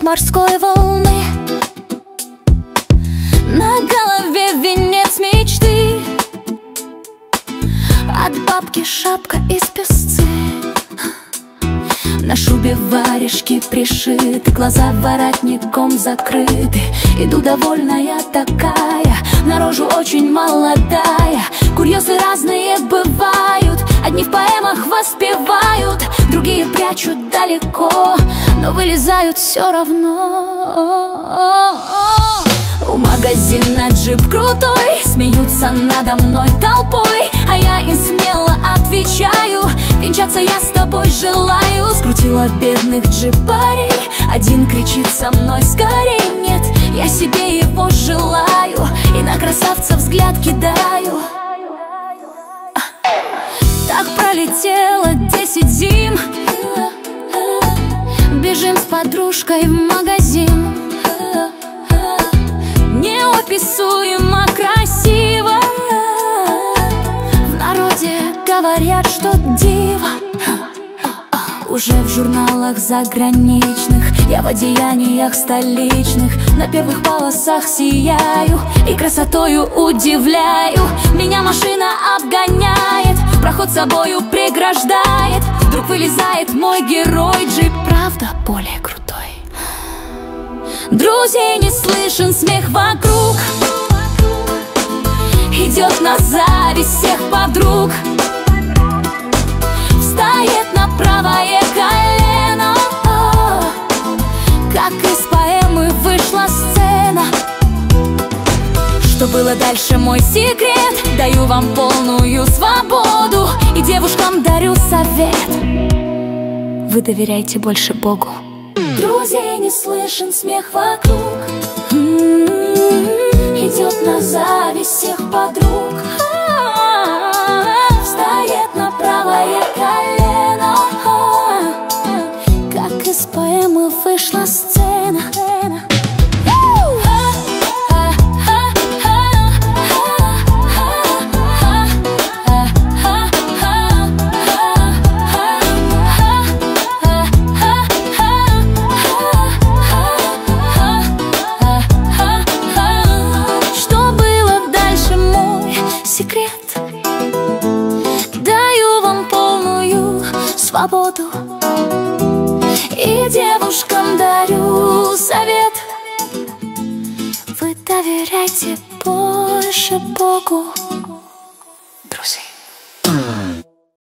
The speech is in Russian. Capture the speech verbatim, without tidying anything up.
морской волны. На голове венец мечты, от бабки шапка из песцы. На шубе варежки пришиты, глаза воротником закрыты. Иду довольная такая, на рожу очень молодая. Курьезы разные бывают, одни в поэмах воспевают, другие прячут далеко, но вылезают все равно. У магазина джип крутой, смеются надо мной толпой, а я им смело отвечаю: венчаться я с тобой желаю. Скрутила бедных джипарей, один кричит со мной скорей. Нет, я себе его желаю и на красавца взгляд кидаю. Так пролетело десять зим, бежим с подружкой в магазин. Неописуемо красиво, в народе говорят, что диво. Уже в журналах заграничных, я в одеяниях столичных, на первых полосах сияю и красотою удивляю. Меня машина обгоняет, проход собою преграждает. Вдруг вылезает мой герой, джип правда более крутой. Друзей не слышен смех вокруг, идет на зависть всех подруг. Встает на правое колено, как из поэмы вышла сцена. Что было дальше, мой секрет, даю вам полную свободу и девушкам дарю совет: вы доверяйте больше Богу. Друзей не слышен смех вокруг, идет на зависть всех подруг. Встает на правое колено, как из поэмы вышла сцена. Секрет, даю вам полную свободу и девушкам дарю совет: вы доверяйте больше Богу.